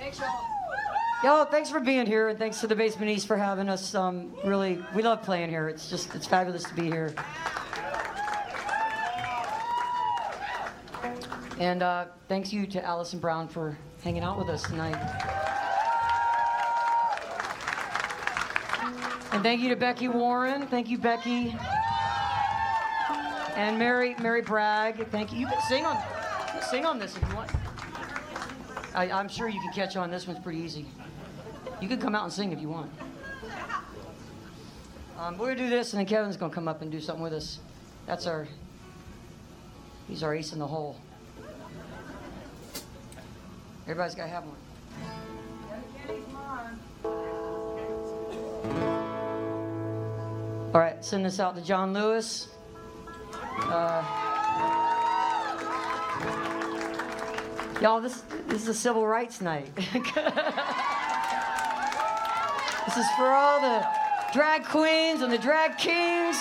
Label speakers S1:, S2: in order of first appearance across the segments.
S1: Thanks, y'all. Y'all, thanks for being here, and thanks to the Basement East for having us. Really, we love playing here. It's fabulous to be here. And thanks you to Allison Brown for hanging out with us tonight. And thank you to Becky Warren. Thank you, Becky. And Mary Bragg. Thank you. You can sing on this if you want. I'm sure you can catch on. This one's pretty easy. You can come out and sing if you want. We're gonna do this, and then Kevin's gonna come up and do something with us. He's our ace in the hole. Everybody's gotta have one. All right, send this out to John Lewis. Y'all, this is a civil rights night. This is for all the drag queens and the drag kings.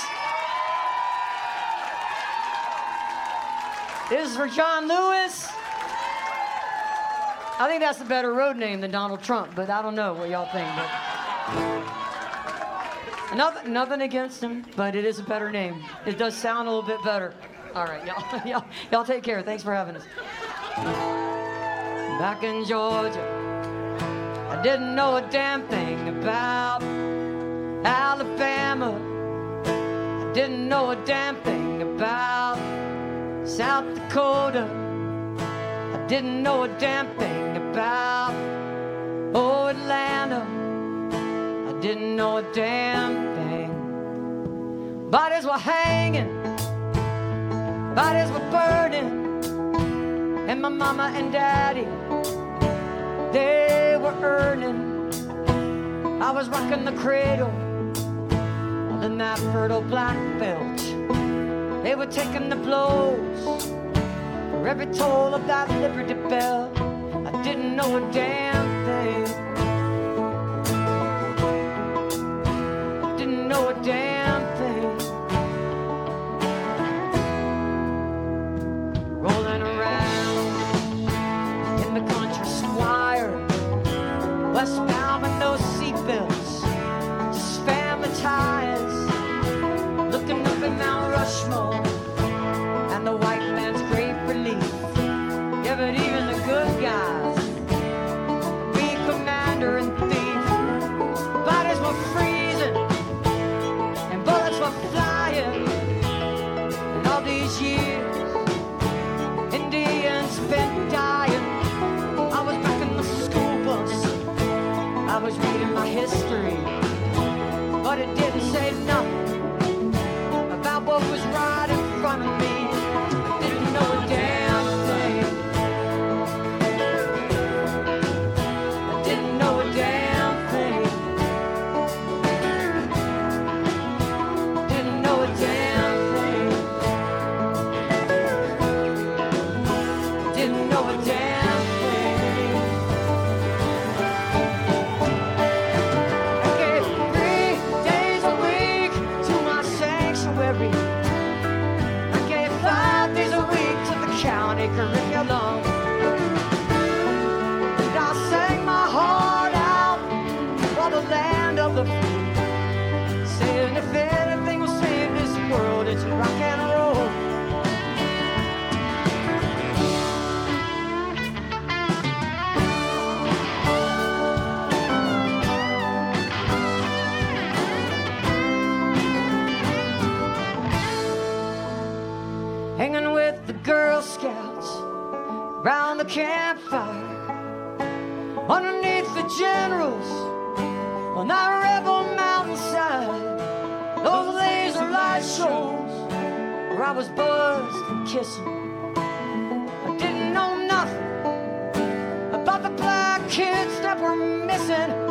S1: This is for John Lewis. I think that's a better road name than Donald Trump, but I don't know what y'all think. But nothing against him, but it is a better name. It does sound a little bit better. All right, y'all take care. Thanks for having us. Back in Georgia, I didn't know a damn thing about Alabama. I didn't know a damn thing about South Dakota. I didn't know a damn thing about Atlanta. I didn't know a damn thing. Bodies were hanging, bodies were burning, and my mama and daddy, they were earning. I was rocking the cradle in that fertile black belt. They were taking the blows for every toll of that Liberty Bell. I didn't know a damn thing. Didn't know a damn thing. Rolling around in the country squire, westbound with no seatbelts, just family ties, looking up at Mount Rushmore and the white man's great relief. Yeah, but even the good guys be commander and thief. Bodies were freezing and bullets were flying, and all these years Indians been dying. I was back in the school bus, I was reading my history, but it didn't say nothing about what was right in front of me. I didn't know a damn thing. I didn't know a damn thing. Didn't know a damn thing. Didn't know a damn thing. I gave 3 days a week to my sanctuary. I gave 5 days a week to the county curriculum. And I sang my heart out for the land of the free, saying if anything will save this world, it's rock and roll. Hanging with the Girl Scouts round the campfire, underneath the generals on that rebel mountainside. Those laser light shows where I was buzzed and kissing. I didn't know nothing about the black kids that were missing.